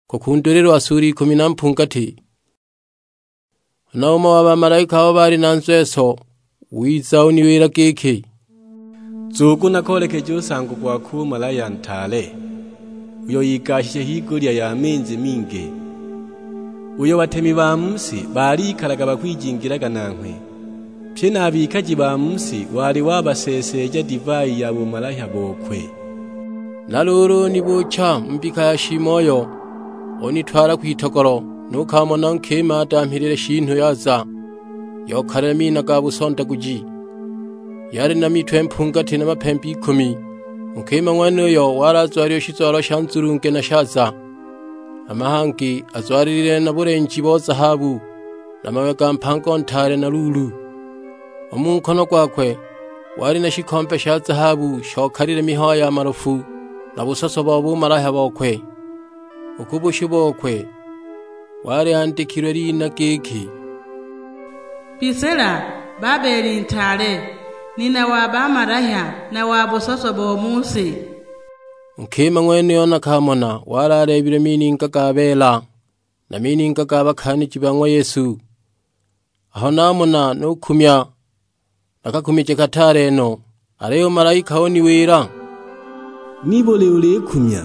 kokunduriro asuri 10 nauma w'abamarayika abo bari nanzweso wiza uniwira giki zuku nakolekeje usango kwa kumalaya ntale uyo yigashije higurya ya minzi mingi uyo batemi ba musi barikaraga bakwijingiraga nankwe pye nabikaji ba musi wari wabaseseje divayi ya bumalaya bokwe naluru nibucha mbika ya shimoyo onitwara kwitokoro nukamona nkema dampirire shintu yaza yokaremina ga busonda guji yari na mitwe mpungati n'amapembi 10 nkema mwana yo warazwariyo shizoro shanzurunge na shaza amahangi azwaririre na burenji bo zahabu namawega mpango ntare na lulu omunkono gwakwe wari na shikombe sha zahabu shokarire mihoya marufu na busoso bobu maraya bokwe ukubushi bokwe wari andikirwe rina giki Pisera Babeli ntare nina wabamaraya na wabusoso bo musi nkema mwene yona kamona wararebire mininga gabela na mininga gabakhani kibangwa Yesu aho namona nukumya nakakumije katareno areyo marayika oni wera nibole ule kumya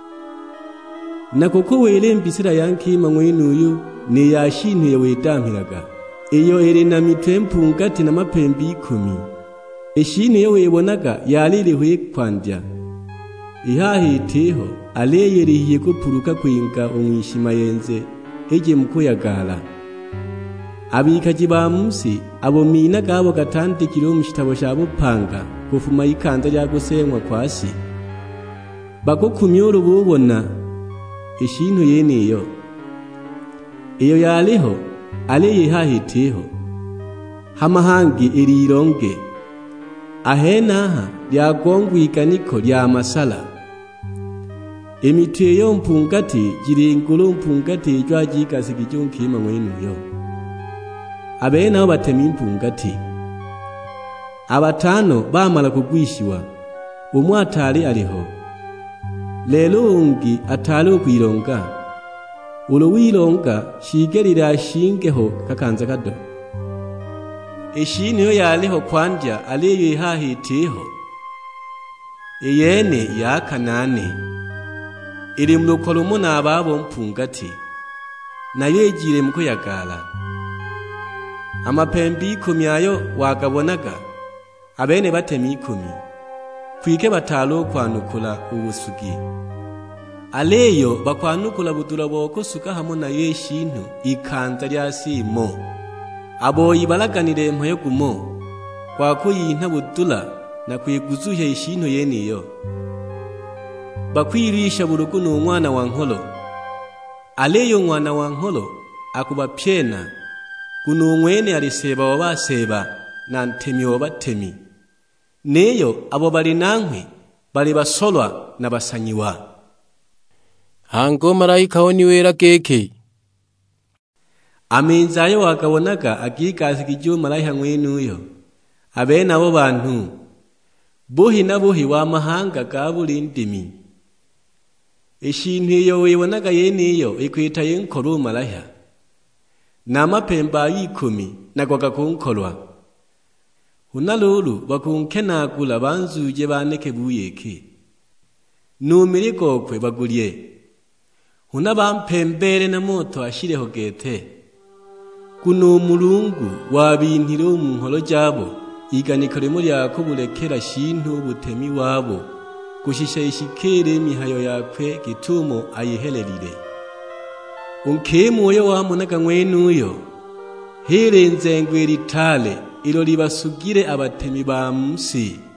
nakoko wele mbisira yankima mwenuyo ne yashintu yewedampiraga iyo ere na mitwe mpungati na mapembi 10 eshinu yewebonaga yalirihwe kwandya ihahiteho aleyerihiye kupuruka kwinga umwishima yenze eje mukuyagala abikaji ba musi abo mina gabo gatandikiro mu kitabo cya bupanga kufuma ikanza rya gusenywa kwasi bakokumyoro bubona ishintu yeniyo iyo yaliho aleye hahiteho hamahangi irironge ahenaha lyagongwika niko lya masala emitwe yo mpungati jiringulu mpungati jwajikasiki jonkima mwenuyo abena batemi mpungati abatano bamala kugwishiwa umwatali aliho lelo ungi atali okwironga ulo wironga shigerira shingeho kakanza kado eshini yo yaliho kwandya aliyo ihahiteho eyene ya kanane iri mlukolumo n'ababo mpungati nayo ejire mukuyagala amapembi 10 ayo wagabonaga abene batemi 10 kwike batalo kwanukula ubusugi aleyo bakwanukula budura boko suka hamona yeshintu ikanza rya simo aboyi balaganire mpoyo gumo kwakuyinta budula na kwiguzuye ishintu yeniyo bakwirisha burugu n'umwana wa nkolo aleyo mwana wa nkolo akuba pyena kunumwene ariseba wabaseba na ntemi wabatemi neyo abo bari nankwe bari basolwa na basanyiwa hango marayika oni wera geke amenzayo wakabonaga agikasiki jo marayika mwenuyo abena abo bantu bohi na bohi wa mahanga gabuli ndimi eshintu iyo wibonaga yeniyo ikwita yenkoro marayika n'amapemba 10 nagwaga kunkolwa hunalulu bakunkenagula banzuje baneke buyeke numiri gokwe bagulye huna bampembere na moto ashireho gete kuno mulungu wabintiro mu nkolo jabo iganikore muri yako burekera shintu butemi wabo gushisha ishikere mihayo yakwe gitumo ayihelerire unkemu yo wamunaga mwenuyo hirenze ngwe ritale ilo libasugire abatemi ba musi